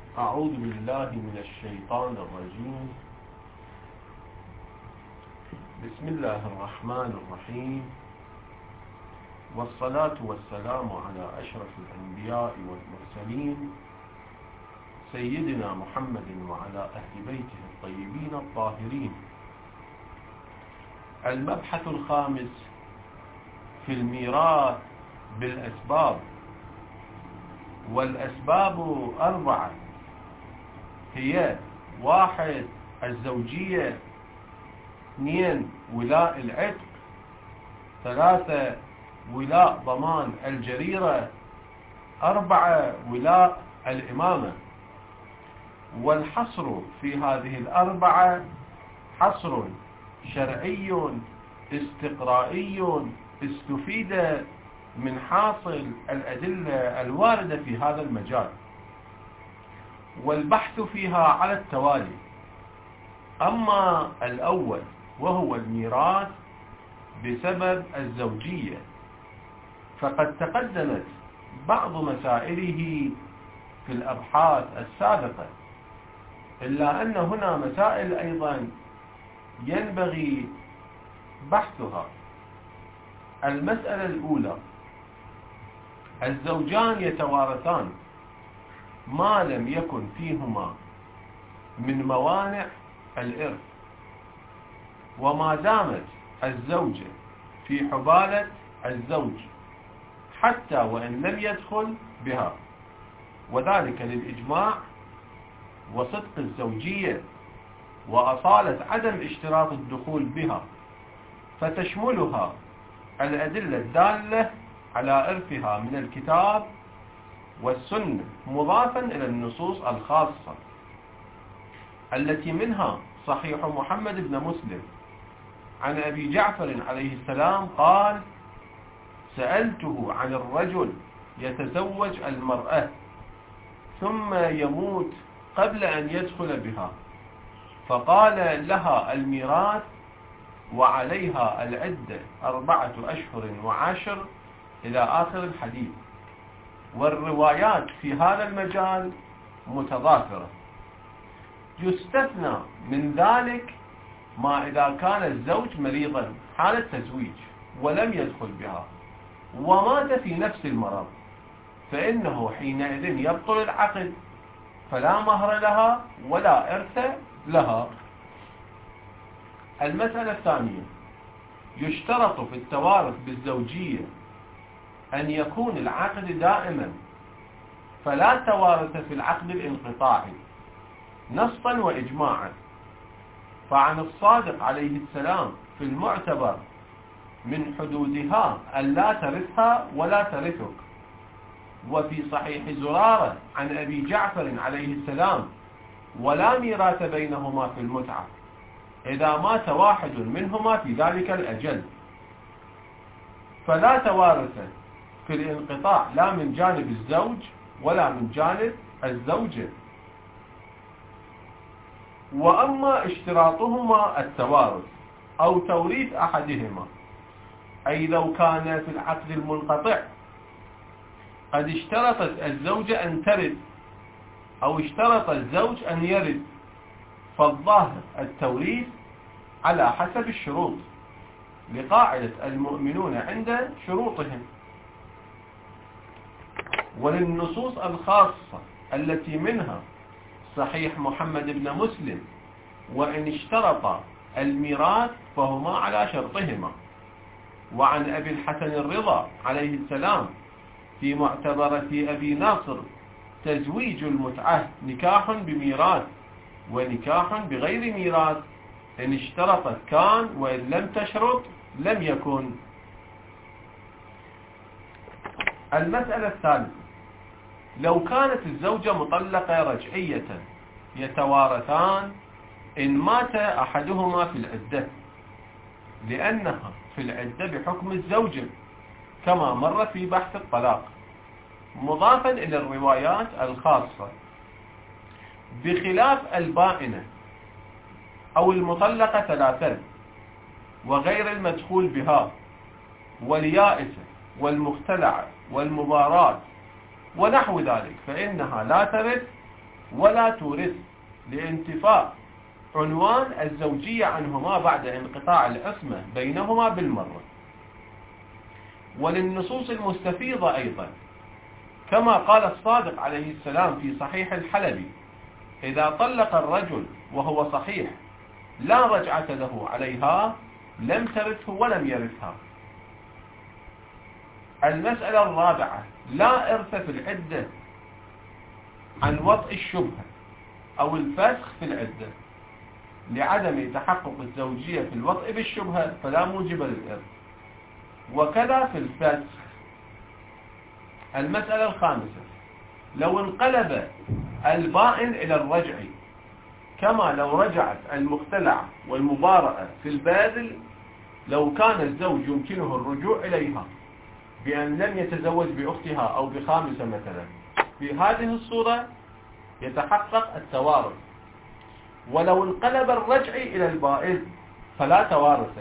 أعوذ بالله من الشيطان الرجيم. بسم الله الرحمن الرحيم، والصلاة والسلام على أشرف الأنبياء والمرسلين سيدنا محمد وعلى أهل بيته الطيبين الطاهرين. المبحث الخامس في الميراث بالأسباب. والأسباب 4، هي 1 الزوجية، 2 ولاء العتق، 3 ولاء ضمان الجريرة، 4 ولاء الإمامة. والحصر في هذه 4 حصر شرعي استقرائي استفيد من حاصل الأدلة الواردة في هذا المجال، والبحث فيها على التوالي. أما الأول وهو الميراث بسبب الزوجية، فقد تقدمت بعض مسائله في الأبحاث السابقة، إلا أن هنا مسائل أيضا ينبغي بحثها. المسألة الأولى: الزوجان يتوارثان ما لم يكن فيهما من موانع الإرث، وما دامت الزوجة في حبالة الزوج حتى وإن لم يدخل بها، وذلك للإجماع وصدق الزوجية وأصالة عدم اشتراط الدخول بها، فتشملها الأدلة الدالة على إرثها من الكتاب والسنة، مضافا إلى النصوص الخاصة التي منها صحيح محمد بن مسلم عن أبي جعفر عليه السلام قال: سألته عن الرجل يتزوج المرأة ثم يموت قبل أن يدخل بها، فقال: لها الميراث وعليها العدة 4 أشهر و10 إلى آخر الحديث. والروايات في هذا المجال متضافرة. يستثنى من ذلك ما إذا كان الزوج مريضا حال التزويج ولم يدخل بها ومات في نفس المرض، فإنه حينئذ يبطل العقد، فلا مهر لها ولا إرث لها. المسألة الثانية: يشترط في التوارث بالزوجية أن يكون العقد دائما، فلا توارث في العقد الانقطاعي نصا وإجماعا. فعن الصادق عليه السلام في المعتبر من حدودها أن لا ترثها ولا ترثك. وفي صحيح زرارة عن أبي جعفر عليه السلام: ولا ميراث بينهما في المتعة إذا مات واحد منهما في ذلك الأجل. فلا توارث في الانقطاع لا من جانب الزوج ولا من جانب الزوجة. وأما اشتراطهما التوارث أو توريث أحدهما، أي لو كان في العقد المنقطع قد اشترطت الزوجة أن ترث أو اشترط الزوج أن يرث، فالظاهر التوريث على حسب الشروط، لقاعدة المؤمنون عند شروطهم. وللنصوص الخاصة التي منها صحيح محمد بن مسلم: وإن اشترط الميراث فهما على شرطهما. وعن أبي الحسن الرضا عليه السلام في معتبرة أبي ناصر: تزويج المتعة نكاح بميراث ونكاح بغير ميراث، إن اشترطت كان وإن لم تشرط لم يكن. المسألة الثالثة: لو كانت الزوجة مطلقة رجعية يتوارثان إن مات أحدهما في العدة، لأنها في العدة بحكم الزوجة كما مر في بحث الطلاق، مضافا إلى الروايات الخاصة، بخلاف البائنة أو المطلقة 3 وغير المدخول بها واليائسة والمختلعة والمباراة ونحو ذلك، فإنها لا ترث ولا تورث لانتفاء عنوان الزوجية عنهما بعد انقطاع العصمة بينهما بالمرة. وللنصوص المستفيضة أيضا كما قال الصادق عليه السلام في صحيح الحلبي: إذا طلق الرجل وهو صحيح لا رجعة له عليها لم ترثه ولم يرثها. المسألة الرابعة: لا إرث في العدة عن وطء الشبهة أو الفسخ في العدة لعدم تحقق الزوجية في الوطء بالشبهة فلا موجب للإرث، وكذا في الفسخ. المسألة الخامسة: لو انقلب البائن إلى الرجع كما لو رجعت المختلعة والمبارأة في الباذل لو كان الزوج يمكنه الرجوع إليها بأن لم يتزوج بأختها أو بخامسة مثلا، في هذه الصورة يتحقق التوارث. ولو انقلب الرجع إلى البائن فلا توارث،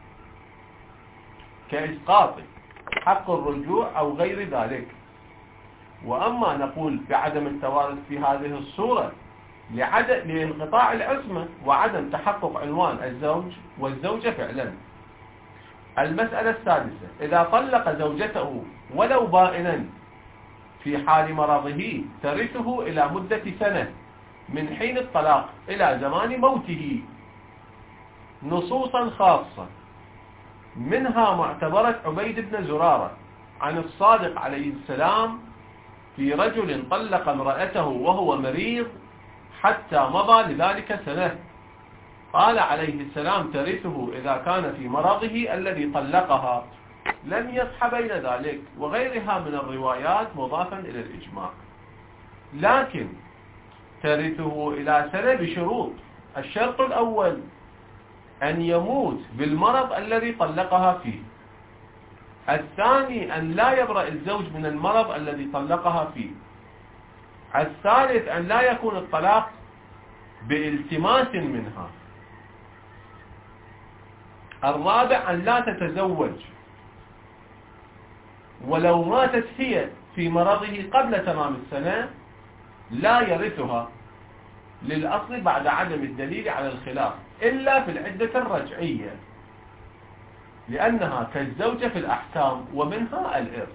كإسقاط حق الرجوع أو غير ذلك. وأما نقول بعدم التوارث في هذه الصورة لانقطاع العصمة وعدم تحقق عنوان الزوج والزوجة فعلا. المسألة السادسة: إذا طلق زوجته ولو بائنا في حال مرضه ترثه إلى مدة سنة من حين الطلاق إلى زمان موته، نصوصا خاصة منها معتبرة عبيد بن زرارة عن الصادق عليه السلام في رجل طلق امرأته وهو مريض حتى مضى لذلك سنة، قال عليه السلام: ترثه إذا كان في مرضه الذي طلقها، لم يصح بين ذلك، وغيرها من الروايات مضافا إلى الإجماع. لكن ترثه إلى سنة بشروط: الشرط الأول أن يموت بالمرض الذي طلقها فيه، الثاني أن لا يبرأ الزوج من المرض الذي طلقها فيه، الثالث أن لا يكون الطلاق بالتماس منها، الرابع أن لا تتزوج، ولو ماتت هي في مرضه قبل تمام السنة لا يرثها للأصل بعد عدم الدليل على الخلاف إلا في العدة الرجعية لأنها كالزوجة في الأحكام ومنها الإرث.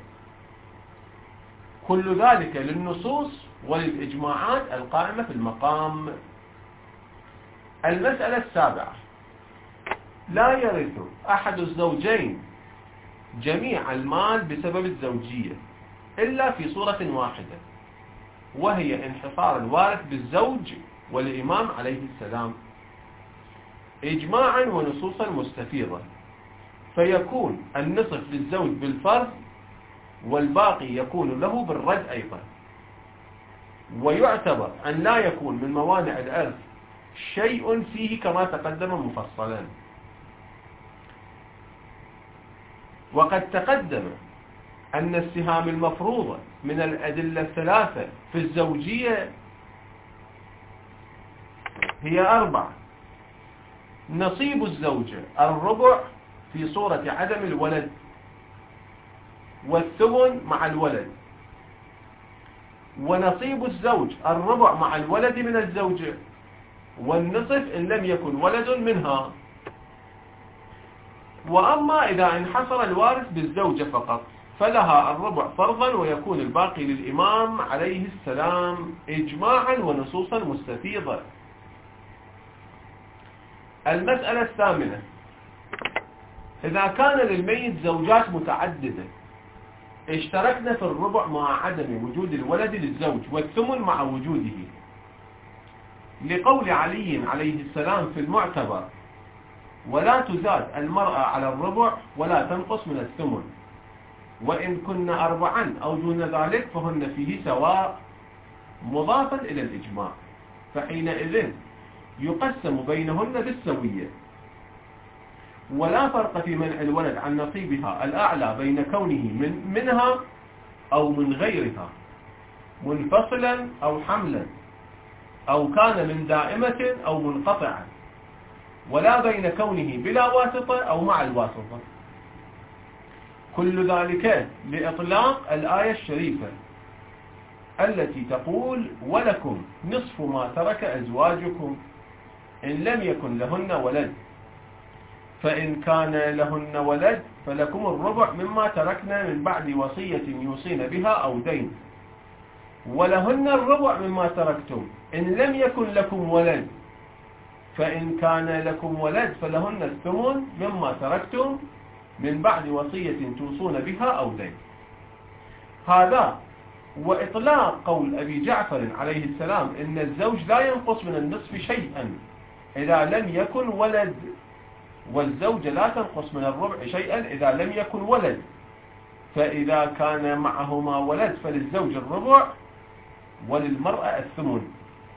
كل ذلك للنصوص وللإجماعات القائمة في المقام. المسألة السابعة: لا يرث أحد الزوجين جميع المال بسبب الزوجية إلا في صورة واحدة، وهي انحصار الوارث بالزوج والإمام عليه السلام إجماعا ونصوصا مستفيضة، فيكون النصف للزوج بالفرض والباقي يكون له بالرد أيضا. ويعتبر أن لا يكون من موانع الإرث شيء فيه كما تقدم مفصلا. وقد تقدم أن السهام المفروضة من الأدلة الثلاثة في الزوجية هي 4: نصيب الزوجة الربع في صورة عدم الولد، والثمن مع الولد، ونصيب الزوج الربع مع الولد من الزوجة، والنصف إن لم يكن ولد منها. وأما إذا انحصر الوارث بالزوجة فقط فلها الربع فرضا ويكون الباقي للإمام عليه السلام إجماعا ونصوصا مستفيضة. المسألة الثامنة: إذا كان للميت زوجات متعددة اشتركنا في الربع مع عدم وجود الولد للزوج والثمن مع وجوده، لقول علي عليه السلام في المعتبر: ولا تزاد المرأة على الربع ولا تنقص من الثمن، وإن كن 4 أو دون ذلك فهن فيه سواء، مضافا إلى الإجماع، فحينئذ يقسم بينهن بالسوية، ولا فرق في منع الولد عن نصيبها الأعلى بين كونه منها أو من غيرها، منفصلا أو حملا، أو كان من دائمة أو منقطعا، ولا بين كونه بلا واسطة أو مع الواسطة. كل ذلك لإطلاق الآية الشريفة: التي تقول ولكم نصف ما ترك أزواجكم إن لم يكن لهن ولد، فإن كان لهن ولد فلكم الربع مما تركنا من بعد وصية يوصين بها أو دين، ولهن الربع مما تركتم إن لم يكن لكم ولد، فإن كان لكم ولد فلهن الثمن مما تركتم من بعد وصية توصون بها أو دين. هذا وإطلاق قول أبي جعفر عليه السلام إن الزوج لا ينقص من النصف شيئا إذا لم يكن ولد، والزوجة لا تنقص من الربع شيئا إذا لم يكن ولد، فإذا كان معهما ولد فللزوج الربع وللمرأة الثمن.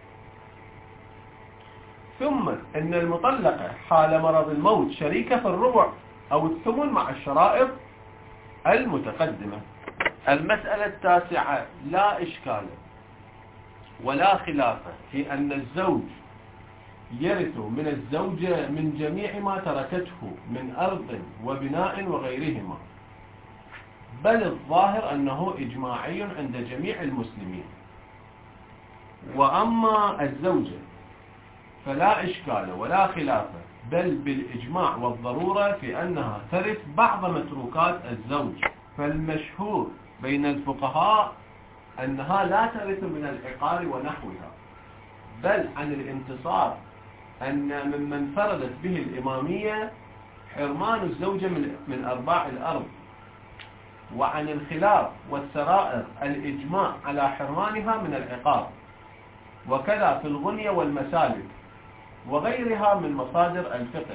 ثم إن المطلقة حال مرض الموت شريكة في الربع أو الثمن مع الشرائط المتقدمة. المسألة التاسعة: لا إشكال ولا خلاف في أن الزوج يرث من الزوجة من جميع ما تركته من أرض وبناء وغيرهما، بل الظاهر أنه إجماعي عند جميع المسلمين. وأما الزوجة فلا إشكال ولا خلاف، بل بالإجماع والضرورة في أنها ترث بعض متروكات الزوج، فالمشهور بين الفقهاء أنها لا ترث من العقار ونحوها، بل عن الانتصار أن ممن فردت به الإمامية حرمان الزوجة من أرباع الأرض، وعن الخلاف والسرائر الإجماع على حرمانها من العقار، وكذا في الغنية والمسالك وغيرها من مصادر الفقه.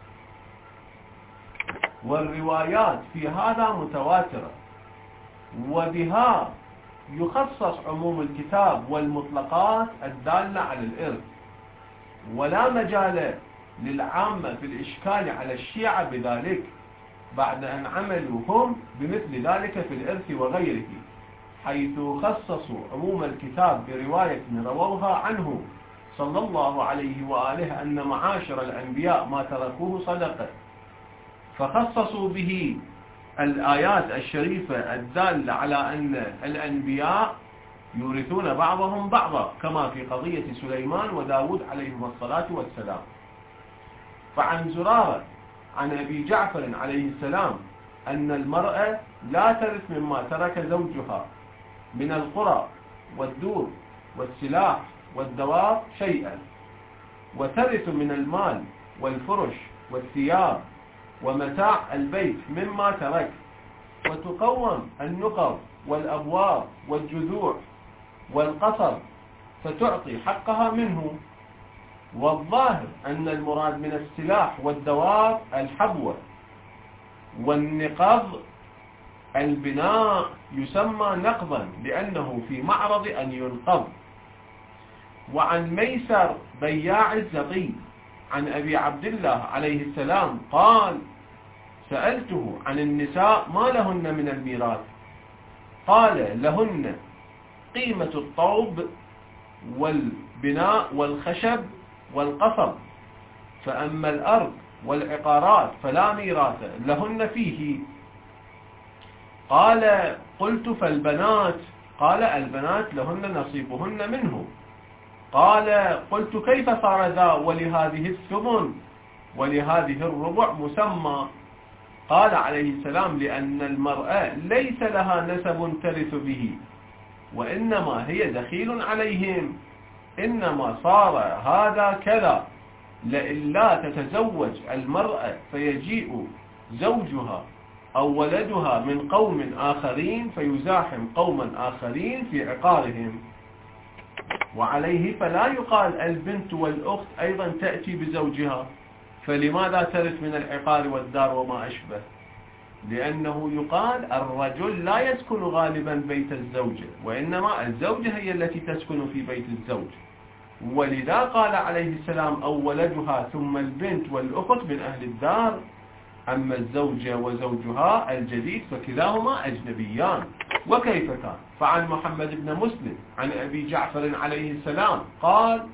والروايات في هذا متواترة، وبها يخصص عموم الكتاب والمطلقات الدالة على الإرث، ولا مجال للعامة في الإشكال على الشيعة بذلك بعد أن عملوا هم بمثل ذلك في الإرث وغيره، حيث خصصوا عموم الكتاب برواية رووها عنه صلى الله عليه وآله أن معاشر الأنبياء ما تركوه صدقة، فخصصوا به الآيات الشريفة الدالة على أن الأنبياء يورثون بعضهم بعضا، كما في قضية سليمان وداود عليهم الصلاة والسلام. فعن زرارة عن أبي جعفر عليه السلام أن المرأة لا ترث مما ترك زوجها من القرى والدور والسلاح والدواب شيئا، وترث من المال والفرش والثياب ومتاع البيت مما ترك، وتقوم النقر والأبواب والجذوع والقصر فتعطي حقها منه. والظاهر أن المراد من السلاح والدواب الحبوة، والنقض البناء يسمى نقضا لأنه في معرض أن ينقض. وعن ميسر بياع الزقي عن أبي عبد الله عليه السلام قال: سألته عن النساء ما لهن من الميراث، قال: لهن قيمة الطوب والبناء والخشب والقصب، فأما الأرض والعقارات فلا ميراث لهن فيه. قال: قلت فالبنات؟ قال: البنات لهن نصيبهن منه. قال: قلت كيف صار ذا ولهذه الثمن ولهذه الربع مسمى؟ قال عليه السلام: لأن المرأة ليس لها نسب ترث به، وإنما هي دخيل عليهم، إنما صار هذا كذا لئلا تتزوج المرأة فيجيء زوجها أو ولدها من قوم آخرين فيزاحم قوما آخرين في عقارهم. وعليه فلا يقال البنت والأخت أيضا تأتي بزوجها، فلماذا ترث من العقار والدار وما أشبه؟ لأنه يقال الرجل لا يسكن غالبا بيت الزوجة، وإنما الزوجة هي التي تسكن في بيت الزوج، ولذا قال عليه السلام: أو ولدها ثم البنت والأخت من أهل الدار، أما الزوجة وزوجها الجديد فكلاهما أجنبيان. وكيف كان؟ فعن محمد بن مسلم عن أبي جعفر عليه السلام قال: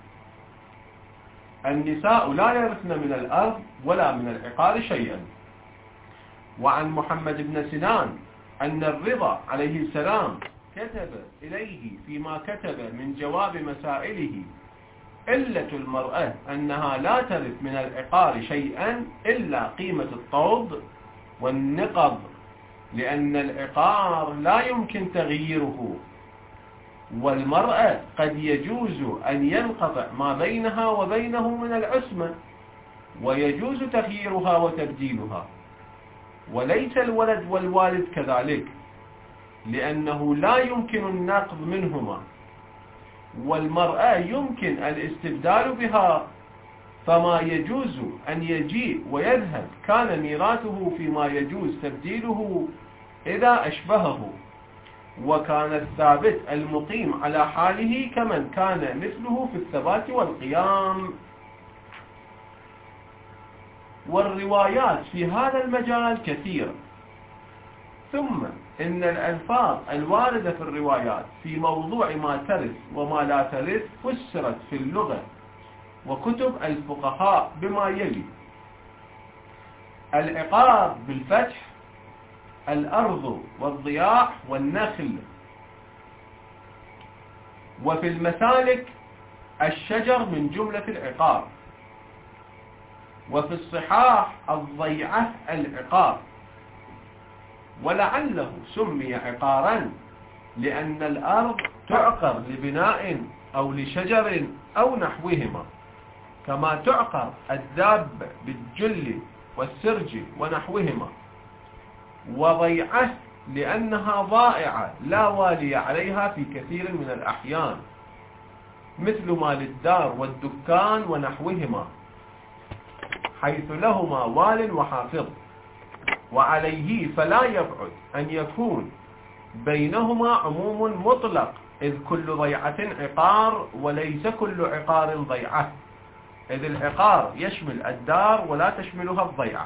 النساء لا يرثن من الأرض ولا من العقار شيئا. وعن محمد بن سنان أن الرضا عليه السلام كتب إليه فيما كتب من جواب مسائله علة المرأة أنها لا ترث من العقار شيئا إلا قيمة الطوب والنقض، لأن العقار لا يمكن تغييره، والمرأة قد يجوز أن ينقطع ما بينها وبينه من العصمة، ويجوز تغييرها وتبديلها، وليس الولد والوالد كذلك، لأنه لا يمكن النقض منهما، والمرأة يمكن الاستبدال بها، فما يجوز أن يجيء ويذهب كان ميراثه فيما يجوز تبديله إذا أشبهه، وكان الثابت المقيم على حاله كمن كان مثله في الثبات والقيام. والروايات في هذا المجال كثيرة. ثم إن الألفاظ الواردة في الروايات في موضوع ما ترث وما لا ترث فسرت في اللغة وكتب الفقهاء بما يلي: العقار بالفتح الأرض والضياع والنخل، وفي المسالك الشجر من جملة العقار، وفي الصحاح الضيعة العقار، ولعله سمي عقارا لأن الأرض تعقر لبناء أو لشجر أو نحوهما، كما تعقر الداب بالجل والسرج ونحوهما، وضيعة لأنها ضائعة لا والي عليها في كثير من الأحيان، مثل ما للدار والدكان ونحوهما، حيث لهما وال وحافظ، وعليه فلا يبعد أن يكون بينهما عموم مطلق، إذ كل ضيعة عقار وليس كل عقار ضيعة، إذ العقار يشمل الدار ولا تشملها الضيعة.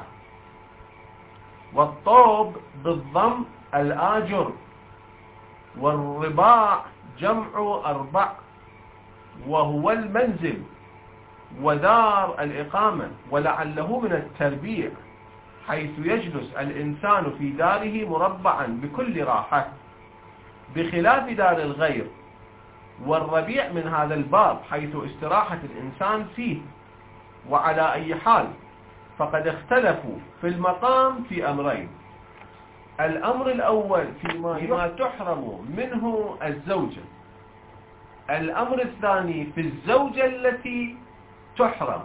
والطوب بالضم الآجر، والرباع جمع أربع، وهو المنزل ودار الإقامة، ولعله من التربيع، حيث يجلس الإنسان في داره مربعا بكل راحة، بخلاف دار الغير. والربيع من هذا الباب حيث استراحة الإنسان فيه. وعلى أي حال فقد اختلفوا في المقام في أمرين: الأمر الأول فيما تحرم منه الزوجة، الأمر الثاني في الزوجة التي تحرم.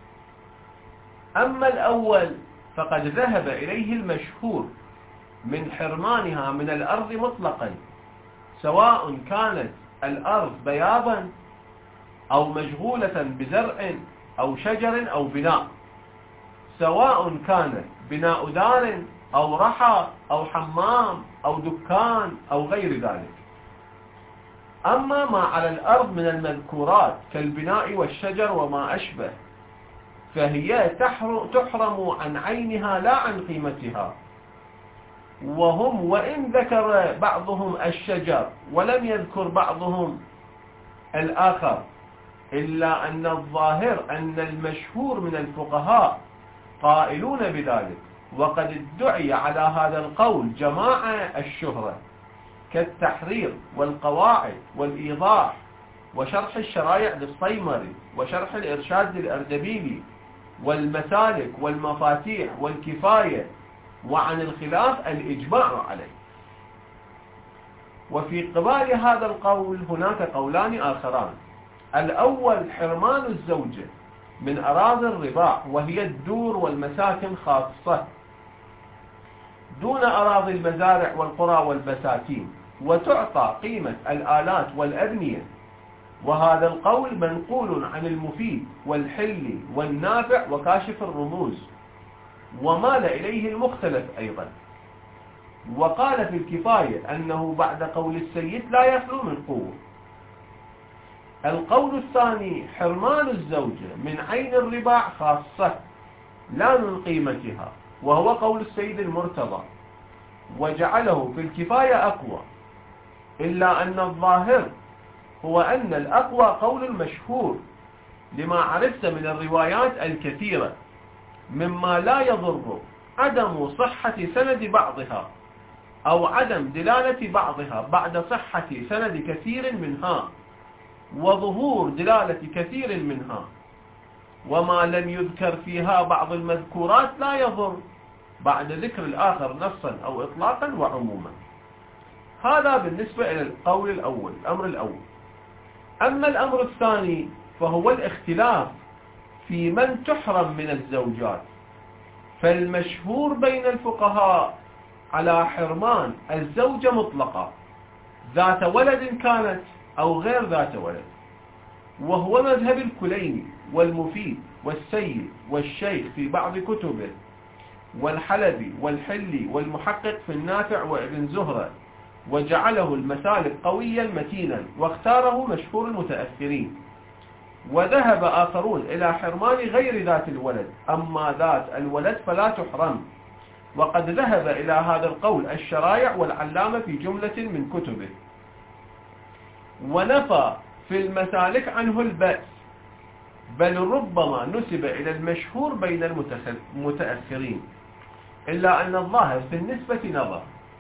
أما الأول فقد ذهب إليه المشهور من حرمانها من الأرض مطلقا، سواء كانت الأرض بيابا أو مشغولة بزرع أو شجر أو بناء، سواء كانت بناء دار أو رحى أو حمام أو دكان أو غير ذلك. أما ما على الأرض من المذكورات كالبناء والشجر وما أشبه فهي تحرم عن عينها لا عن قيمتها. وهم وإن ذكر بعضهم الشجر ولم يذكر بعضهم الآخر، إلا أن الظاهر أن المشهور من الفقهاء قائلون بذلك، وقد ادعي على هذا القول جماعة الشهرة كالتحرير والقواعد والإيضاح وشرح الشرائع للصيمري وشرح الإرشاد للأردبيلي والمسالك والمفاتيح والكفاية، وعن الخلاف الإجماع عليه. وفي قبال هذا القول هناك قولان آخران: الأول حرمان الزوجة من أراضي الرباع، وهي الدور والمساكن خاصة، دون أراضي المزارع والقرى والبساتين، وتعطى قيمة الآلات والأبنية. وهذا القول منقول عن المفيد والحلي والنافع وكاشف الرموز، ومال إليه المختلف أيضا. وقال في الكفاية أنه بعد قول السيد لا يخلو من قوة. القول الثاني حرمان الزوجة من عين الرباع خاصة لا من قيمتها، وهو قول السيد المرتضى، وجعله في الكفاية أقوى، إلا أن الظاهر هو أن الأقوى قول المشهور، لما عرفت من الروايات الكثيرة مما لا يضر عدم صحة سند بعضها أو عدم دلالة بعضها بعد صحة سند كثير منها وظهور دلالة كثير منها، وما لم يذكر فيها بعض المذكورات لا يضر بعد ذكر الآخر نصا أو إطلاقا وعموما. هذا بالنسبة إلى القول الأول، الأمر الأول. أما الأمر الثاني فهو الاختلاف في من تحرم من الزوجات. فالمشهور بين الفقهاء على حرمان الزوجة مطلقة ذات ولد كانت أو غير ذات ولد، وهو مذهب الكليني والمفيد والسيد والشيخ في بعض كتبه، والحلبي والحلي والمحقق في النافع وابن زهرة، وجعله المسالك قويا متينا، واختاره مشهور المتأخرين. وذهب آخرون إلى حرمان غير ذات الولد، أما ذات الولد فلا تحرم. وقد ذهب إلى هذا القول الشرايع والعلامة في جملة من كتبه، ونفى في المسالك عنه البأس، بل ربما نسب إلى المشهور بين المتأخرين، إلا أن الظاهر في النسبة نظر.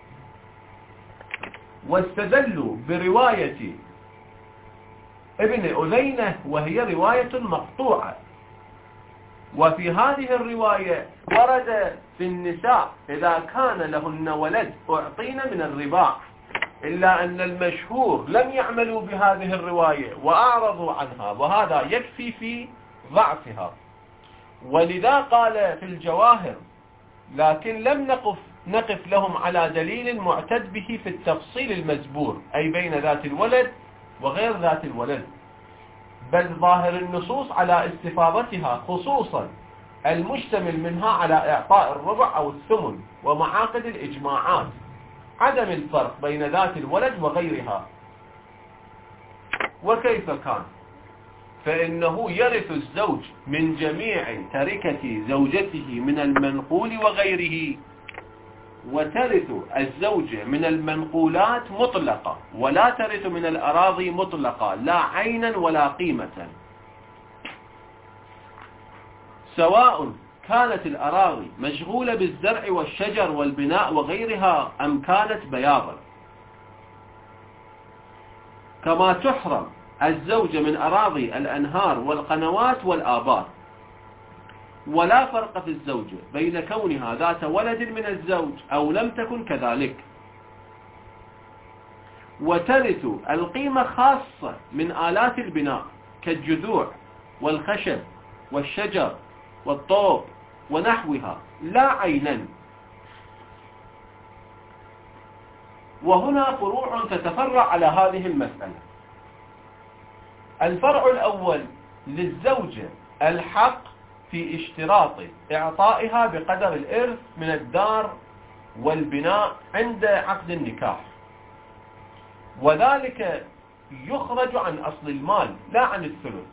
واستدلوا برواية ابن أذينة، وهي رواية مقطوعة. وفي هذه الرواية ورد في النساء إذا كان لهن ولد أعطين من الرباع، إلا أن المشهور لم يعملوا بهذه الرواية وأعرضوا عنها، وهذا يكفي في ضعفها. ولذا قال في الجواهر: لكن لم نقف لهم على دليل معتد به في التفصيل المزبور، أي بين ذات الولد وغير ذات الولد، بل ظاهر النصوص على استفاضتها، خصوصا المشتمل منها على إعطاء الربع أو الثمن، ومعاقد الإجماعات عدم الفرق بين ذات الولد وغيرها. وكيف كان؟ فإنه يرث الزوج من جميع تركة زوجته من المنقول وغيره، وترث الزوجة من المنقولات مطلقة، ولا ترث من الأراضي مطلقة، لا عينا ولا قيمة، سواء كانت الأراضي مشغولة بالزرع والشجر والبناء وغيرها أم كانت بياضا. كما تحرم الزوجة من أراضي الأنهار والقنوات والآبار. ولا فرق في الزوجة بين كونها ذات ولد من الزوج أو لم تكن كذلك. وترث القيمة خاصة من آلات البناء كالجذوع والخشب والشجر والطوب ونحوها، لا عينا. وهنا فروع تتفرع على هذه المسألة. الفرع الأول: للزوجة الحق في اشتراط إعطائها بقدر الإرث من الدار والبناء عند عقد النكاح، وذلك يخرج عن أصل المال لا عن الثلث،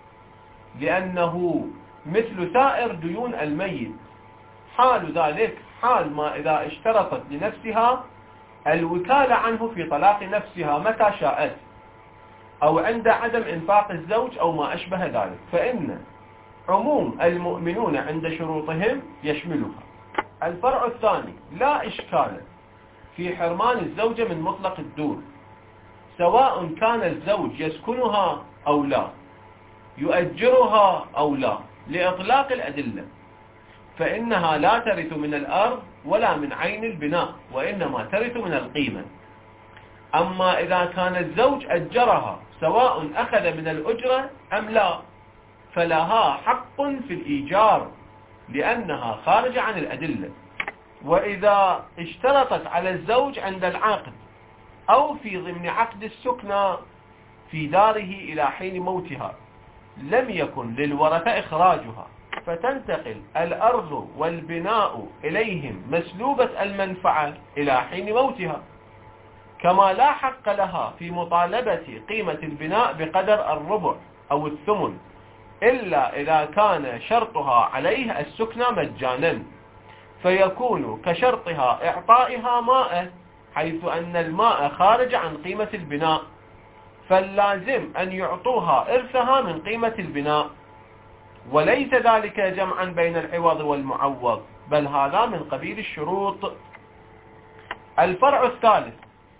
لأنه مثل سائر ديون الميت. حال ذلك حال ما إذا اشترطت لنفسها الوكالة عنه في طلاق نفسها متى شاءت، أو عند عدم إنفاق الزوج أو ما أشبه ذلك، فإن عموم المؤمنون عند شروطهم يشملها. الفرع الثاني: لا إشكال في حرمان الزوجة من مطلق الدور، سواء كان الزوج يسكنها أو لا، يؤجرها أو لا، لإطلاق الأدلة، فإنها لا ترث من الأرض ولا من عين البناء، وإنما ترث من القيمة. أما إذا كان الزوج أجرها سواء أخذ من الأجرة أم لا، فلها حق في الإيجار لأنها خارجة عن الأدلة. وإذا اشترطت على الزوج عند العقد أو في ضمن عقد السكنى في داره إلى حين موتها، لم يكن للورثة إخراجها، فتنتقل الأرض والبناء إليهم مسلوبة المنفعة إلى حين موتها. كما لا حق لها في مطالبة قيمة البناء بقدر الربع أو الثمن، إلا إذا كان شرطها عليه السكنى مجانا، فيكون كشرطها إعطائها ماء، حيث أن الماء خارج عن قيمة البناء، فاللازم أن يعطوها إرثها من قيمة البناء، وليس ذلك جمعا بين العوض والمعوض، بل هذا من قبيل الشروط. الفرع الثالث: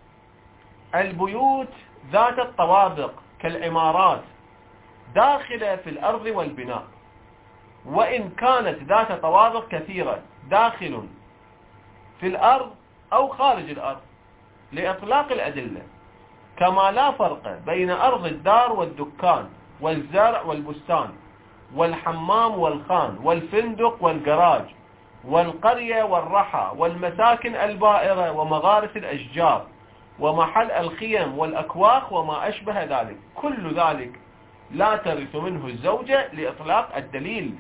البيوت ذات الطوابق كالعمارات داخلة في الأرض والبناء، وإن كانت ذات طوابق كثيرة داخل في الأرض أو خارج الأرض، لإطلاق الأدلة، كما لا فرق بين أرض الدار والدكان والزرع والبستان والحمام والخان والفندق والجراج والقرية والرحى والمساكن البائرة ومغارس الأشجار ومحل الخيم والأكواخ وما أشبه ذلك. كل ذلك لا ترث منه الزوجة لإطلاق الدليل.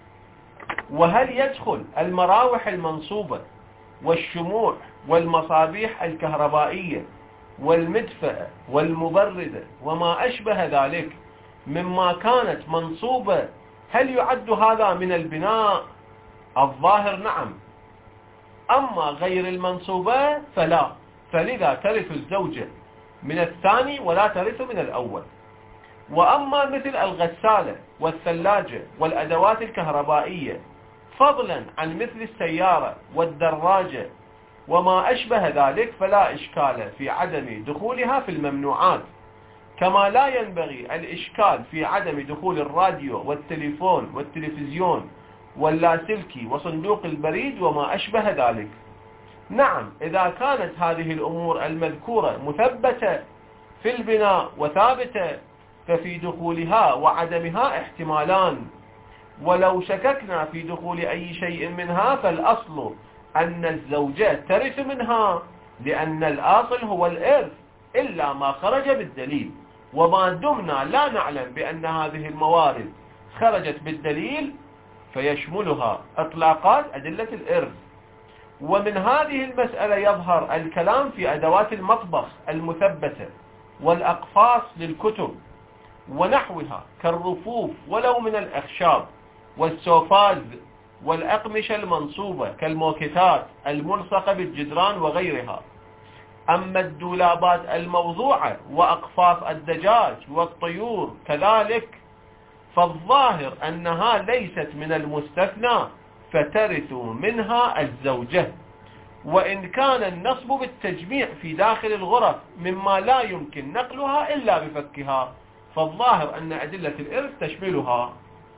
وهل يدخل المراوح المنصوبة والشموع والمصابيح الكهربائية والمدفأة والمبردة وما أشبه ذلك مما كانت منصوبة؟ هل يعد هذا من البناء؟ الظاهر نعم. أما غير المنصوبة فلا، فلذا ترث الزوجة من الثاني ولا ترث من الأول. وأما مثل الغسالة والثلاجة والأدوات الكهربائية، فضلا عن مثل السيارة والدراجة وما أشبه ذلك، فلا إشكال في عدم دخولها في الممنوعات، كما لا ينبغي الإشكال في عدم دخول الراديو والتليفون والتلفزيون واللاسلكي وصندوق البريد وما أشبه ذلك. نعم، إذا كانت هذه الأمور المذكورة مثبتة في البناء وثابتة، ففي دخولها وعدمها احتمالان. ولو شككنا في دخول أي شيء منها فالأصل أن الزوجة ترث منها، لأن الأصل هو الإرث إلا ما خرج بالدليل. وما دمنا لا نعلم بأن هذه الموارد خرجت بالدليل فيشملها إطلاقات أدلة الإرث. ومن هذه المسألة يظهر الكلام في أدوات المطبخ المثبتة والأقفاص للكتب ونحوها كالرفوف ولو من الأخشاب والسوفاز والأقمشة المنصوبة كالموكيتات الملصقة بالجدران وغيرها. أما الدولابات الموضوعة وأقفاص الدجاج والطيور كذلك، فالظاهر أنها ليست من المستثنى، فترث منها الزوجة. وإن كان النصب بالتجميع في داخل الغرف مما لا يمكن نقلها إلا بفكها، فالظاهر أن أدلة الإرث تشملها.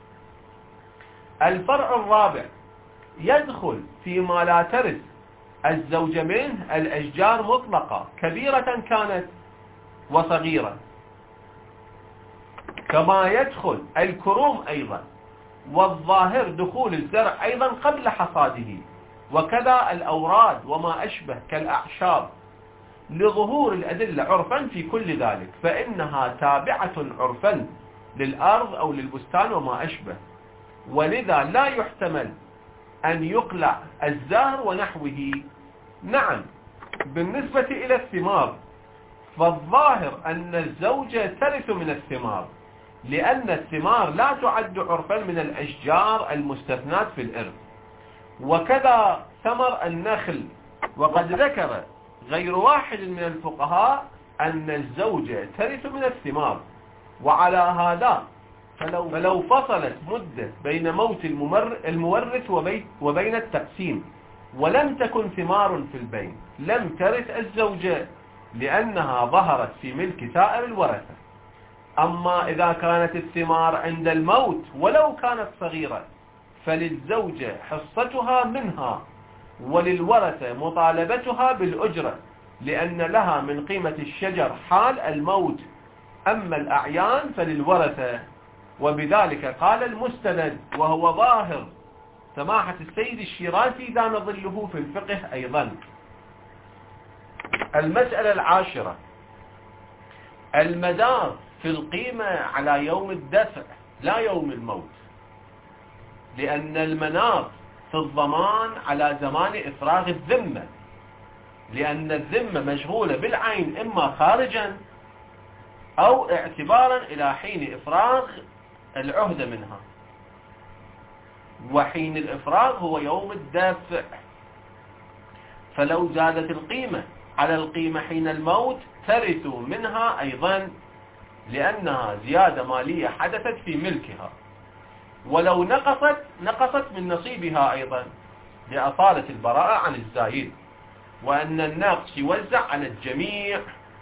الفرع الرابع: يدخل فيما لا ترث الزوجة منه الأشجار مطلقة كبيرة كانت وصغيرة، كما يدخل الكروم أيضا، والظاهر دخول الزرع أيضا قبل حصاده، وكذا الأوراد وما أشبه كالأعشاب، لظهور الأدلة عرفا في كل ذلك، فإنها تابعة عرفا للأرض أو للبستان وما أشبه، ولذا لا يحتمل أن يقلع الزهر ونحوه. نعم، بالنسبة إلى الثمار فالظاهر أن الزوجة ترث من الثمار، لأن الثمار لا تعد عرفا من الأشجار المستثنات في الإرث، وكذا ثمر النخل. وقد ذكر غير واحد من الفقهاء أن الزوجة ترث من الثمار. وعلى هذا فلو فصلت مدة بين موت المورث وبين التقسيم ولم تكن ثمار في البين لم ترث الزوجة، لأنها ظهرت في ملك سائر الورثة. أما إذا كانت الثمار عند الموت ولو كانت صغيرة فللزوجة حصتها منها، وللورثة مطالبتها بالأجرة، لأن لها من قيمة الشجر حال الموت. أما الأعيان فللورثة. وبذلك قال المستند، وهو ظاهر سماحة السيد الشيرازي دام ظله في الفقه أيضا. المسألة العاشرة: المدار في القيمة على يوم الدفع لا يوم الموت، لأن المناط في الضمان على زمان إفراغ الذمة، لأن الذمة مشغولة بالعين إما خارجا أو اعتبارا إلى حين إفراغ العهدة منها، وحين الإفراغ هو يوم الدفع. فلو زادت القيمة على القيمة حين الموت ترث منها أيضا، لأنها زيادة مالية حدثت في ملكها. ولو نقصت من نصيبها أيضا، لأصالة البراءة عن الزايد. وأن النقص يوزع على الجميع.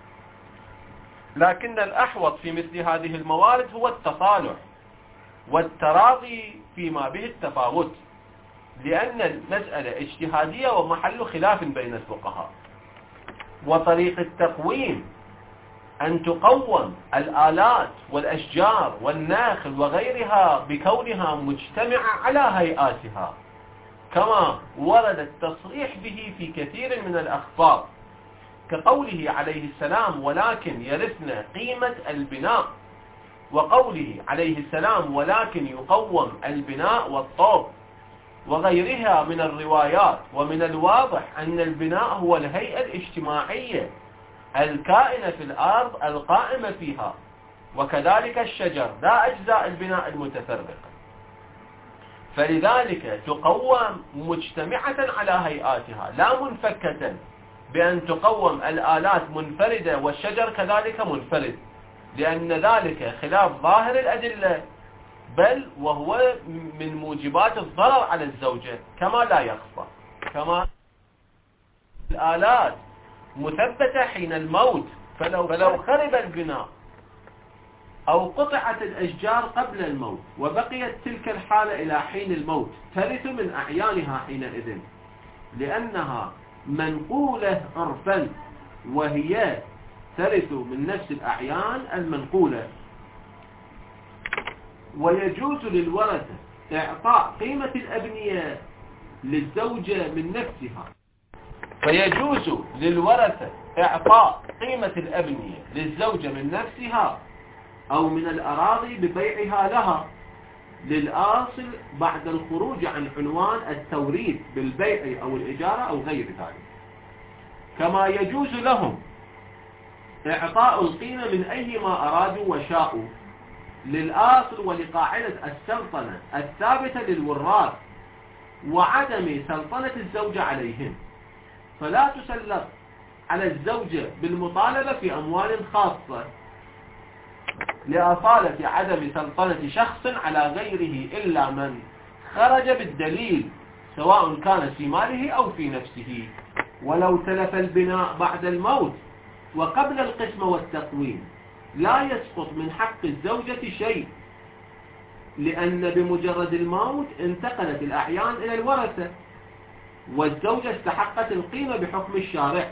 لكن الأحوط في مثل هذه الموارد هو التصالح والتراضي فيما به التفاوت، لأن المسألة اجتهادية ومحل خلاف بين الفقهاء. وطريق التقويم أن تقوم الآلات والأشجار والناخل وغيرها بكونها مجتمعة على هيئاتها، كما ورد التصريح به في كثير من الأخبار، كقوله عليه السلام ولكن يرثن قيمة البناء، وقوله عليه السلام ولكن يقوم البناء والطوب، وغيرها من الروايات. ومن الواضح أن البناء هو الهيئة الاجتماعية الكائنة في الأرض القائمة فيها، وكذلك الشجر لا أجزاء البناء المتفرقة، فلذلك تقوم مجتمعة على هيئاتها لا منفكة بأن تقوم الآلات منفردة والشجر كذلك منفرد، لأن ذلك خلاف ظاهر الأدلة، بل وهو من موجبات الضرر على الزوجة كما لا يخفى. كما الآلات مثبتة حين الموت، فلو خرب البناء أو قطعت الأشجار قبل الموت وبقيت تلك الحالة إلى حين الموت ترث من أعيانها حينئذ، لأنها منقولة عرفا، وهي ترث من نفس الأعيان المنقولة. ويجوز للورثة إعطاء قيمة الأبنية للزوجة من نفسها، فيجوز للورثة إعطاء قيمة الأبنية للزوجة من نفسها أو من الأراضي ببيعها لها للآصل بعد الخروج عن عنوان التوريث بالبيع أو الإجارة أو غير ذلك. كما يجوز لهم إعطاء القيمة من أي ما أرادوا وشاءوا للآصل ولقاعدة السلطنة الثابتة للوراث وعدم سلطنة الزوجة عليهم، فلا تسلط على الزوجة بالمطالبة في أموال خاصة لأصالة عدم سلطنة شخص على غيره إلا من خرج بالدليل، سواء كان في ماله أو في نفسه. ولو تلف البناء بعد الموت وقبل القسمة والتقويم لا يسقط من حق الزوجة شيء، لأن بمجرد الموت انتقلت الأعيان إلى الورثة، والزوجة استحقت القيمة بحكم الشارع.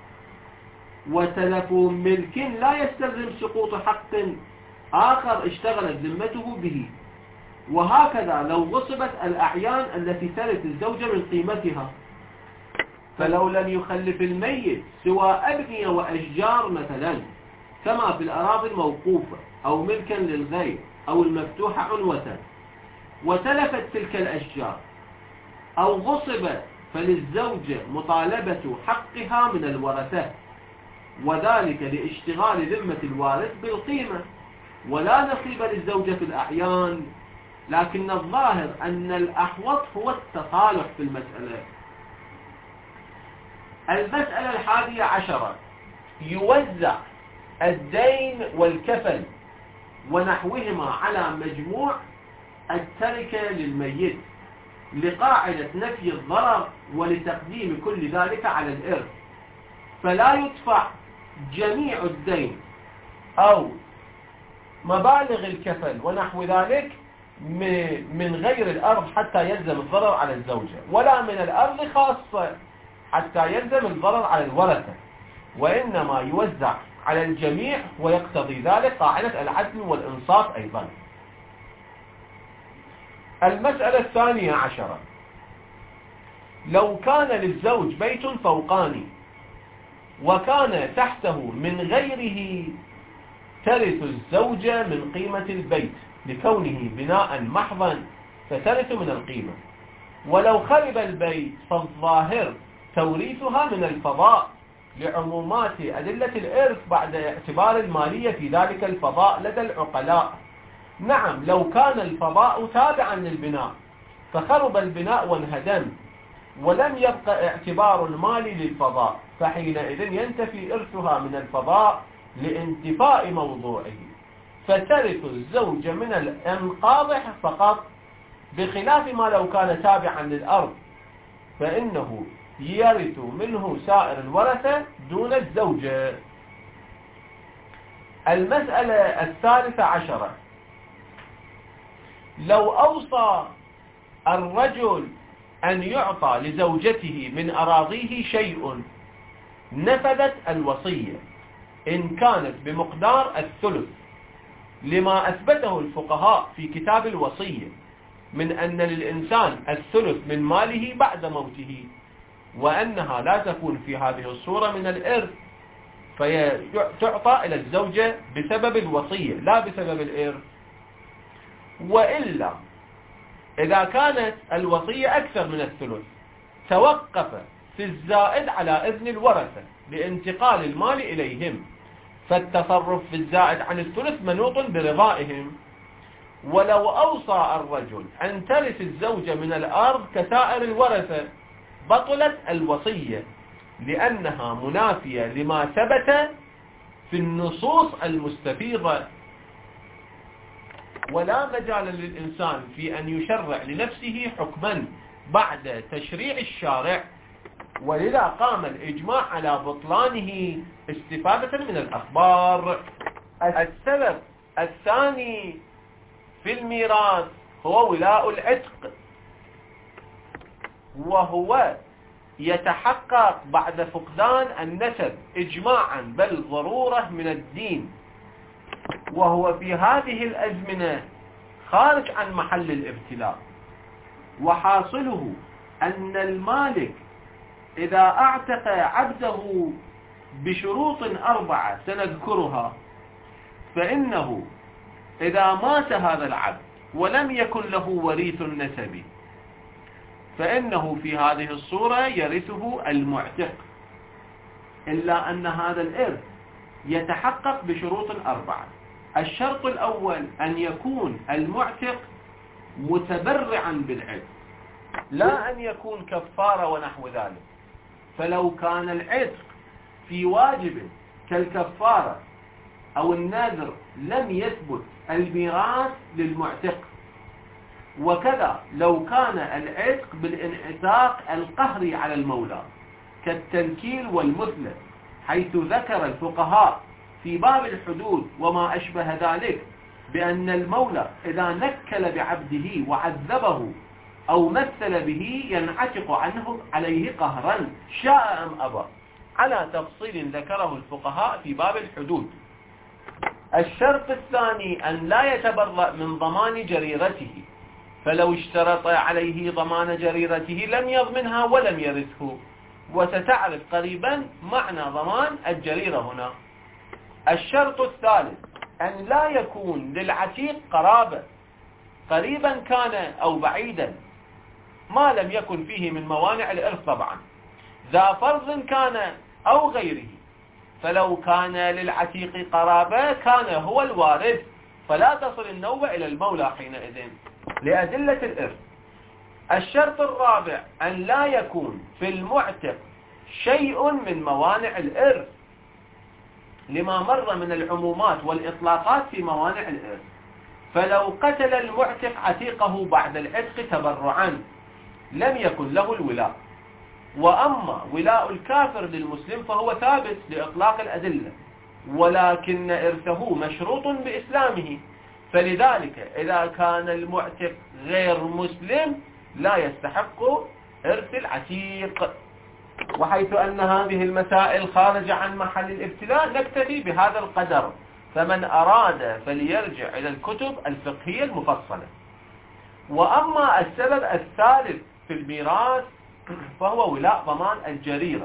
وتلف ملك لا يستلزم سقوط حق آخر اشتغلت ذمته به، وهكذا لو غصبت الأعيان التي ترث الزوجة من قيمتها، فلو لم يخلف الميت سوى أبنية وأشجار مثلا كما في الأراضي الموقوفة أو ملكا للغير أو المفتوحة عنوة، وتلفت تلك الأشجار أو غصبت، فللزوجة مطالبة حقها من الورثة، وذلك لاشتغال ذمة الوارث بالقيمة، ولا نصيب للزوجة في الأعيان. لكن الظاهر أن الأحوط هو التصالح في المسألة. المسألة 11، يوزع الدين والكفل ونحوهما على مجموع التركة للميت لقاعدة نفي الضرر ولتقديم كل ذلك على الإرث، فلا يدفع جميع الدين أو مبالغ الكفل ونحو ذلك من غير الأرض حتى يلزم الضرر على الزوجة، ولا من الأرض خاصة حتى يلزم الضرر على الورثة، وإنما يوزع على الجميع، ويقتضي ذلك قاعدة العدل والإنصاف أيضا. المسألة 12، لو كان للزوج بيت فوقاني وكان تحته من غيره ترث الزوجة من قيمة البيت لكونه بناء محضا فترث من القيمة، ولو خرب البيت فالظاهر توريثها من الفضاء لعمومات أدلة الإرث بعد اعتبار المالية في ذلك الفضاء لدى العقلاء. نعم، لو كان الفضاء تابعا للبناء فخرب البناء وانهدم ولم يبقى اعتبار المال للفضاء، فحينئذ ينتفي إرثها من الفضاء لانتفاء موضوعه، فترث الزوجة من الانقاض فقط، بخلاف ما لو كان تابعا للأرض، فإنه يرث منه سائر الورثة دون الزوجة. المسألة 13 لو أوصى الرجل أن يعطى لزوجته من أراضيه شيء نفذت الوصية إن كانت بمقدار الثلث، لما أثبته الفقهاء في كتاب الوصية من أن للإنسان الثلث من ماله بعد موته، وأنها لا تكون في هذه الصورة من الإرث، فتعطى إلى الزوجة بسبب الوصية لا بسبب الإرث. وإلا إذا كانت الوصية أكثر من الثلث توقف في الزائد على إذن الورثة لانتقال المال إليهم، فالتصرف في الزائد عن الثلث منوط برضائهم. ولو أوصى الرجل أن ترث الزوجة من الأرض كسائر الورثة بطلت الوصية، لأنها منافية لما ثبت في النصوص المستفيضة، ولا مجال للإنسان في أن يشرع لنفسه حكما بعد تشريع الشارع، ولذا قام الإجماع على بطلانه استفادة من الأخبار. السبب الثاني في الميراث هو ولاء العتق، وهو يتحقق بعد فقدان النسب إجماعا بل ضرورة من الدين، وهو في هذه الأزمنة خارج عن محل الابتلاء. وحاصله أن المالك إذا اعتق عبده بشروط 4 سنذكرها، فإنه إذا مات هذا العبد ولم يكن له وريث نسبي فإنه في هذه الصورة يرثه المعتق، إلا أن هذا الإرث يتحقق بشروط 4. الشرط الأول أن يكون المعتق متبرعا بالعتق، لا أن يكون كفارة ونحو ذلك. فلو كان العتق في واجب كالكفارة أو النذر لم يثبت الميراث للمعتق. وكذا لو كان العتق بالانعتاق القهري على المولى كالتنكيل والمثلة، حيث ذكر الفقهاء في باب الحدود وما أشبه ذلك بأن المولى إذا نكل بعبده وعذبه أو مثل به ينعتق عنه عليه قهرا شاء أم أبى، على تفصيل ذكره الفقهاء في باب الحدود. الشرط الثاني أن لا يتبرأ من ضمان جريرته، فلو اشترط عليه ضمان جريرته لم يضمنها ولم يرثه، وستعرف قريبا معنى ضمان الجريرة هنا. الشرط الثالث أن لا يكون للعتيق قرابة، قريبا كان أو بعيدا، ما لم يكن فيه من موانع الإرث طبعا، ذا فرض كان أو غيره. فلو كان للعتيق قرابة كان هو الوارث، فلا تصل النوبة إلى المولى حينئذ لأدلة الإرث. الشرط الرابع أن لا يكون في المعتق شيء من موانع الإرث، لما مر من العمومات والإطلاقات في موانع الإرث. فلو قتل المعتق عتيقه بعد العتق تبرعا لم يكن له الولاء. وأما ولاء الكافر للمسلم فهو ثابت لإطلاق الأدلة، ولكن إرثه مشروط بإسلامه، فلذلك إذا كان المعتق غير مسلم لا يستحق إرث العتيق. وحيث أن هذه المسائل خارجة عن محل الابتلاء نكتفي بهذا القدر، فمن أراد فليرجع إلى الكتب الفقهية المفصلة. وأما السبب الثالث في الميراث فهو ولاء ضمان الجريرة،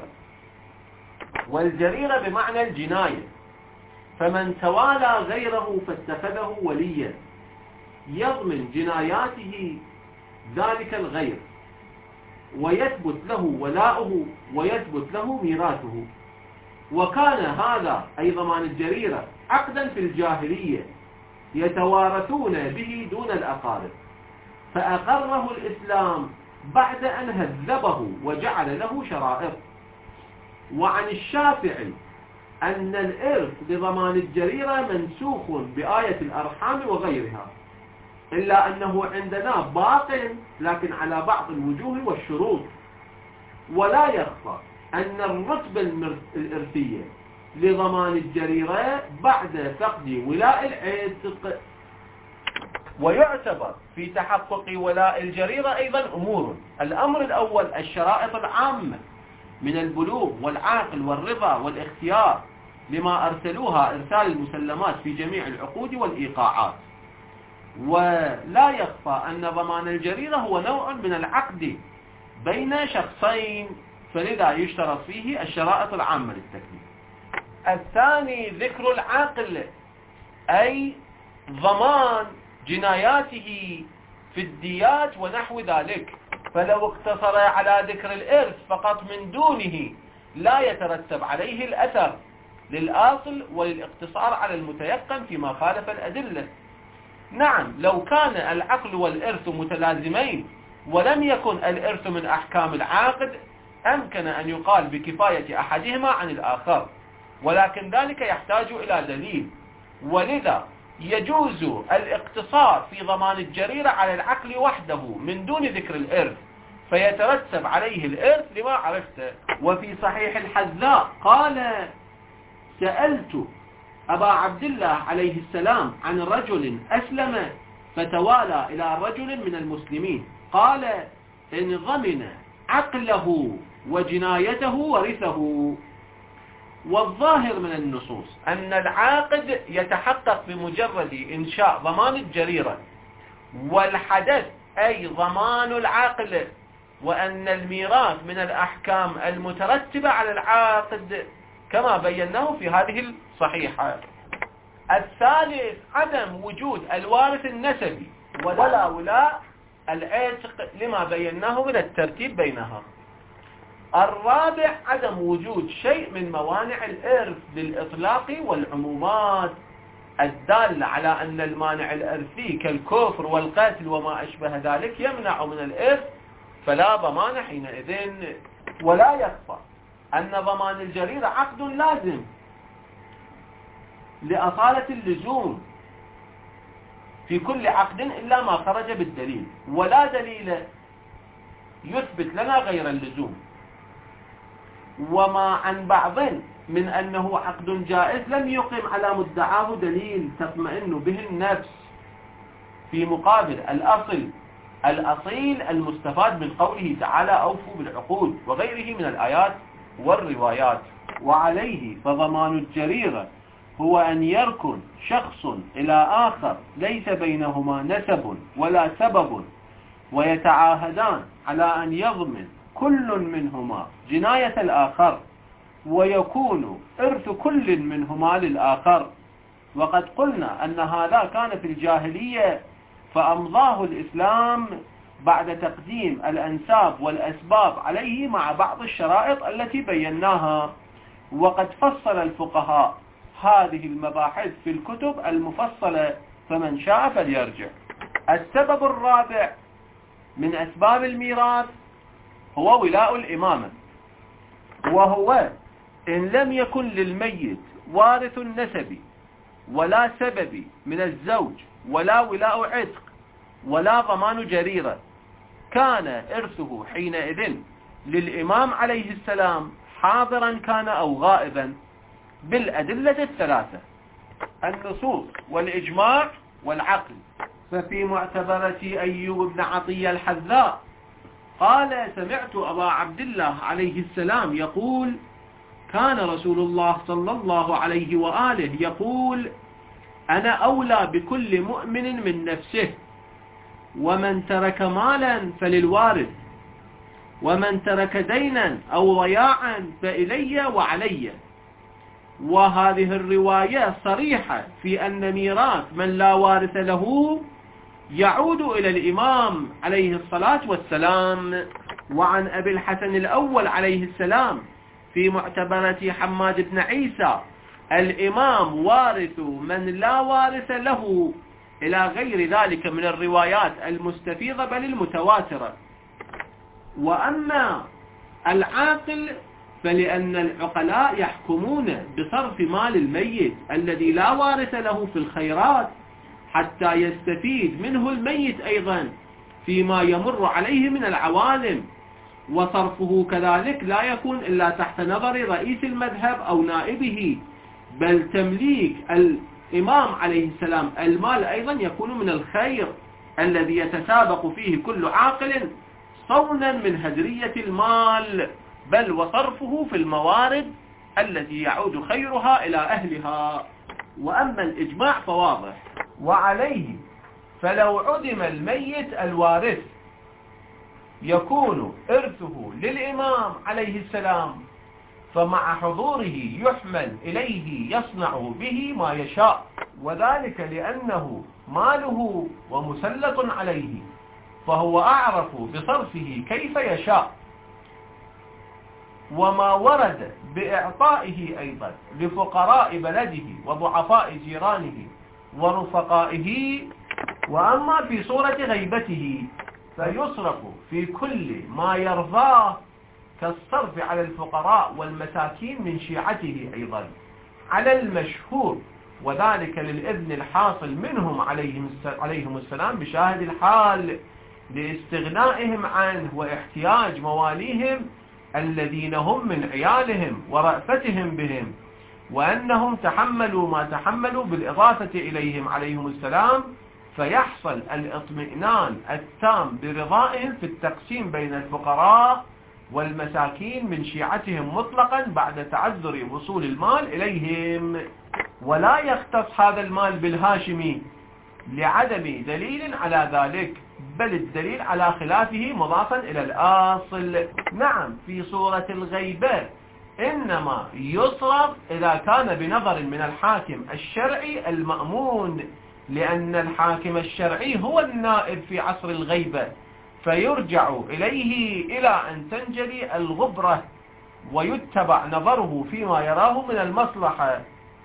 والجريرة بمعنى الجناية، فمن توالى غيره فاتخذه وليا يضمن جناياته ذلك الغير، ويثبت له ولاؤه ويثبت له ميراثه. وكان هذا أي ضمان الجريرة عقدا في الجاهلية يتوارثون به دون الأقارب، فأقره الإسلام بعد أن هذبه وجعل له شرائط. وعن الشافعي أن الإرث بضمان الجريرة منسوخ بآية الأرحام وغيرها، إلا أنه عندنا باطل لكن على بعض الوجوه والشروط. ولا يخفى أن الرتبة الإرثية لضمان الجريرة بعد فقد ولاء العتق. ويعتبر في تحقق ولاء الجريرة أيضا أمور. الأمر الأول الشرائط العامة من البلوغ والعقل والرضا والاختيار لما أرسلوها إرسال المسلمات في جميع العقود والإيقاعات. ولا يخفى أن ضمان الجريرة هو نوع من العقد بين شخصين، فلذا يشترط فيه الشرائط العامة للتكليف. الثاني ذكر العاقل، أي ضمان جناياته في الديات ونحو ذلك، فلو اقتصر على ذكر الإرث فقط من دونه لا يترتب عليه الأثر للآصل وللاقتصار على المتيقن فيما خالف الأدلة. نعم، لو كان العقل والإرث متلازمين ولم يكن الإرث من أحكام العاقد أمكن أن يقال بكفاية أحدهما عن الآخر، ولكن ذلك يحتاج إلى دليل، ولذا يجوز الاقتصار في ضمان الجريرة على العقل وحده من دون ذكر الإرث، فيترتب عليه الإرث لما عرفته. وفي صحيح الحذاء قال: سألت أبا عبد الله عليه السلام عن رجل أسلم فتوالى إلى رجل من المسلمين، قال: إن ضمن عقله وجنايته ورثه. والظاهر من النصوص أن العاقد يتحقق بمجرد إنشاء ضمان الجريرة، والحدث أي ضمان العقل، وأن الميراث من الأحكام المترتبة على العاقد كما بيناه في هذه الصحيحة. الثالث عدم وجود الوارث النسبي ولا ولاء العتق لما بيناه من الترتيب بينها. الرابع عدم وجود شيء من موانع الإرث بالإطلاق والعمومات الدالة على أن المانع الإرثي كالكفر والقتل وما أشبه ذلك يمنع من الإرث، فلا ضمان حينئذ. ولا يخفى أن ضمان الجريرة عقد لازم لأصالة اللزوم في كل عقد إلا ما خرج بالدليل، ولا دليل يثبت لنا غير اللزوم. وما عن بعض من أنه عقد جائز لم يقم على مدعاه دليل تطمئن به النفس في مقابل الأصيل المستفاد من قوله تعالى: أوفوا بالعقود، وغيره من الآيات والروايات. وعليه فضمان الجريرة هو أن يركن شخص إلى آخر ليس بينهما نسب ولا سبب، ويتعاهدان على أن يضمن كل منهما جناية الآخر، ويكون إرث كل منهما للآخر. وقد قلنا أن هذا كان في الجاهلية، فأمضاه الإسلام بعد تقديم الأنساب والأسباب عليه مع بعض الشرائط التي بيناها. وقد فصل الفقهاء هذه المباحث في الكتب المفصلة، فمن شاء فليرجع. السبب الرابع من أسباب الميراث هو ولاء الإمامة، وهو إن لم يكن للميت وارث نسبي ولا سببي من الزوج ولا ولاء عتق ولا ضمان جريرة، كان إرثه حينئذ للإمام عليه السلام، حاضرا كان أو غائبا، بالأدلة الثلاثة: النصوص والإجماع والعقل. ففي معتبرة أيوب بن عطية الحذاء قال: سمعت أبا عبد الله عليه السلام يقول: كان رسول الله صلى الله عليه وآله يقول: أنا أولى بكل مؤمن من نفسه، ومن ترك مالا فللوارث، ومن ترك دينا أو ضياعا فإلي وعلي. وهذه الرواية صريحة في أن ميراث من لا وارث له يعود إلى الإمام عليه الصلاة والسلام. وعن أبي الحسن الأول عليه السلام في معتبرة حماد بن عيسى: الإمام وارث من لا وارث له، إلى غير ذلك من الروايات المستفيضة بل المتواترة. وأما العاقل فلأن العقلاء يحكمون بصرف مال الميت الذي لا وارث له في الخيرات حتى يستفيد منه الميت أيضا فيما يمر عليه من العوالم، وصرفه كذلك لا يكون إلا تحت نظر رئيس المذهب أو نائبه، بل تمليك الإمام عليه السلام المال أيضا يكون من الخير الذي يتسابق فيه كل عاقل صونا من هدرية المال، بل وصرفه في الموارد التي يعود خيرها إلى أهلها. وأما الإجماع فواضح. وعليه فلو عدم الميت الوارث يكون إرثه للإمام عليه السلام، فمع حضوره يحمل إليه يصنع به ما يشاء، وذلك لأنه ماله ومسلط عليه، فهو أعرف بصرفه كيف يشاء. وما ورد بإعطائه أيضا لفقراء بلده وضعفاء جيرانه ورفقائه. وأما في صورة غيبته فيصرف في كل ما يرضاه كالصرف على الفقراء والمساكين من شيعته أيضا على المشهور، وذلك للإذن الحاصل منهم عليهم السلام بشاهد الحال لاستغنائهم عنه واحتياج مواليهم الذين هم من عيالهم ورأفتهم بهم، وأنهم تحملوا ما تحملوا بالإضافة إليهم عليهم السلام، فيحصل الاطمئنان التام برضائهم في التقسيم بين الفقراء والمساكين من شيعتهم مطلقا بعد تعذر وصول المال إليهم. ولا يختص هذا المال بالهاشمي لعدم دليل على ذلك، بل الدليل على خلافه مضافا إلى الأصل. نعم، في صورة الغيبة إنما يصرف إذا كان بنظر من الحاكم الشرعي المأمون، لأن الحاكم الشرعي هو النائب في عصر الغيبة، فيرجع إليه إلى أن تنجلي الغبرة ويتبع نظره فيما يراه من المصلحة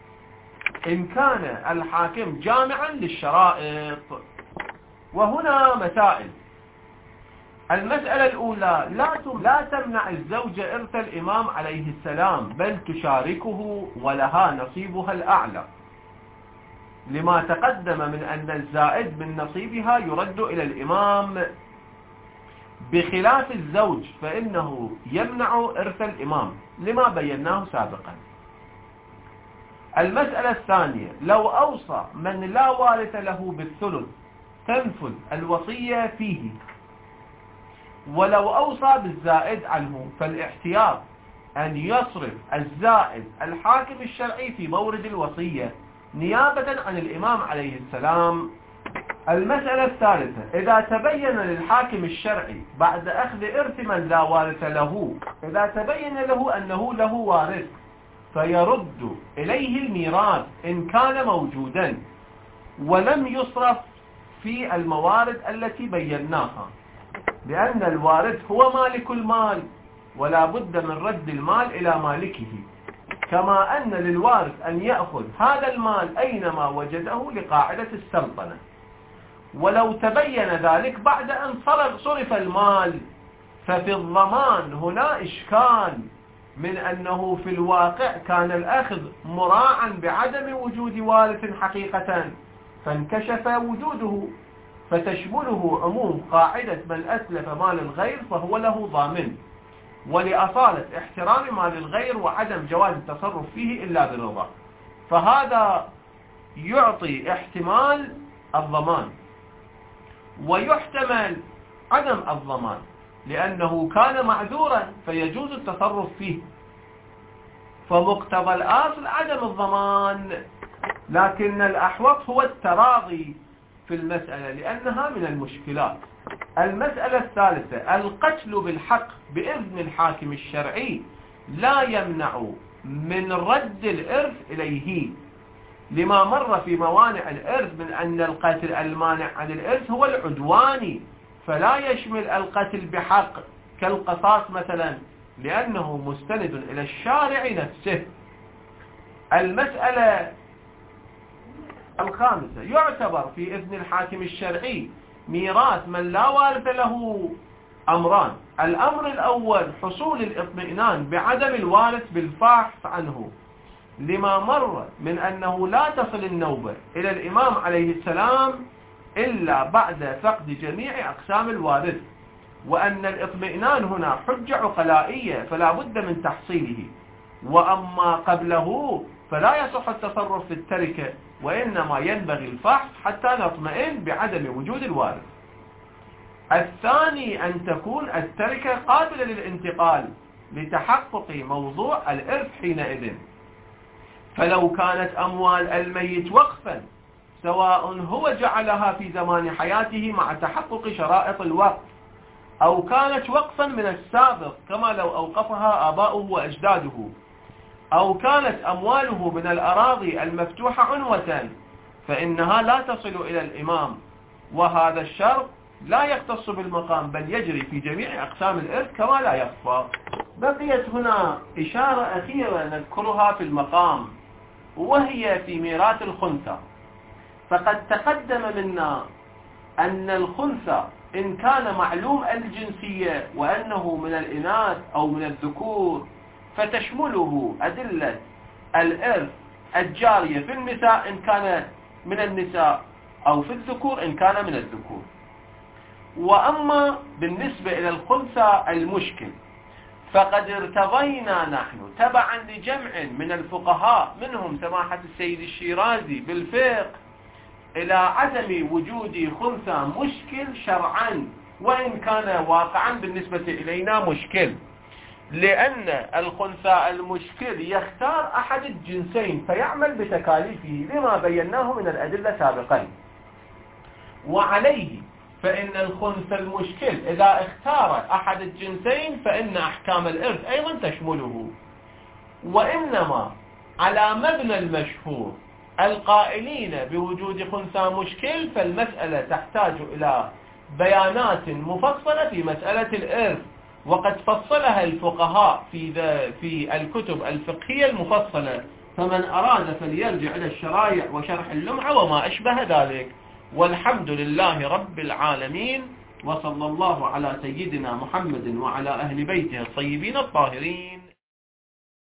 إن كان الحاكم جامعا للشرائط. وهنا مسائل. المسألة الأولى: لا تمنع الزوجة إرث الإمام عليه السلام، بل تشاركه ولها نصيبها الأعلى، لما تقدم من أن الزائد من نصيبها يرد إلى الإمام، بخلاف الزوج فإنه يمنع إرث الإمام لما بيناه سابقا. المسألة الثانية: لو أوصى من لا وارث له بالثلث تنفذ الوصية فيه، ولو أوصى بالزائد عنه فالاحتياط أن يصرف الزائد الحاكم الشرعي في مورد الوصية نيابة عن الإمام عليه السلام. المسألة الثالثة: إذا تبين للحاكم الشرعي بعد أخذ إرث من لا وارث له، إذا تبين له أنه له وارث، فيرد إليه الميراث إن كان موجودا ولم يصرف في الموارد التي بيناها، لأن الوارث هو مالك المال ولا بد من رد المال إلى مالكه، كما أن للوارث أن يأخذ هذا المال أينما وجده لقاعدة السلطنة. ولو تبين ذلك بعد أن صرف المال، ففي الضمان هنا إشكال من أنه في الواقع كان الأخذ مراعا بعدم وجود وارث حقيقة، فانكشف وجوده، فتشمله عموم قاعدة من أسلف مال الغير فهو له ضامن، ولأصالة احترام مال الغير وعدم جواز التصرف فيه إلا بالرضا، فهذا يعطي احتمال الضمان، ويحتمل عدم الضمان لأنه كان معذورا فيجوز التصرف فيه، فمقتضى الأصل عدم الضمان، لكن الأحوط هو التراضي في المسألة لأنها من المشكلات. المسألة الثالثة: القتل بالحق بإذن الحاكم الشرعي لا يمنع من رد الإرث إليه، لما مر في موانع الإرث من أن القتل المانع عن الإرث هو العدواني، فلا يشمل القتل بحق كالقصاص مثلا، لأنه مستند إلى الشارع نفسه. المسألة الخامسة: يعتبر في إذن الحاكم الشرعي ميراث من لا وارث له أمران: الأمر الأول حصول الاطمئنان بعدم الوارث بالفاحص عنه، لما مر من أنه لا تصل النوبة إلى الإمام عليه السلام إلا بعد فقد جميع أقسام الوارث، وأن الإطمئنان هنا حجة عقلائية فلا بد من تحصيله، وأما قبله فلا يصح التصرف في التركة، وإنما ينبغي الفحص حتى نطمئن بعدم وجود الوارث. الثاني أن تكون التركة قابلة للانتقال لتحقق موضوع الإرث حينئذ، فلو كانت أموال الميت وقفا سواء هو جعلها في زمان حياته مع تحقق شرائط الوقف، أو كانت وقفا من السابق كما لو أوقفها آباؤه وأجداده، أو كانت أمواله من الأراضي المفتوحة عنوة، فإنها لا تصل إلى الإمام، وهذا الشرط لا يختص بالمقام بل يجري في جميع أقسام الإرث كما لا يخفى. بقيت هنا إشارة أخيرة نذكرها في المقام، وهي في ميراث الخنثى. فقد تقدم منا أن الخنثى إن كان معلوم الجنسية وأنه من الإناث أو من الذكور فتشمله أدلة الإرث الجارية في النساء إن كان من النساء، أو في الذكور إن كان من الذكور. وأما بالنسبة إلى الخنثى المشكل فقد ارتضينا نحن تبعا لجمع من الفقهاء منهم سماحة السيد الشيرازي بالفقه إلى عدم وجود خنثى مشكل شرعا، وإن كان واقعا بالنسبة إلينا مشكل، لأن الخنثى المشكل يختار أحد الجنسين فيعمل بتكاليفه لما بيناه من الأدلة سابقا. وعليه فإن الخنثى المشكل إذا اختار أحد الجنسين فإن أحكام الإرث أيضا تشمله. وإنما على مبنى المشهور القائلين بوجود خنثى مشكل فالمسألة تحتاج إلى بيانات مفصلة في مسألة الإرث، وقد فصلها الفقهاء في الكتب الفقهية المفصلة، فمن أراد فليرجع إلى الشرائع وشرح اللمعة وما أشبه ذلك. والحمد لله رب العالمين، وصلى الله على سيدنا محمد وعلى أهل بيته الطيبين الطاهرين.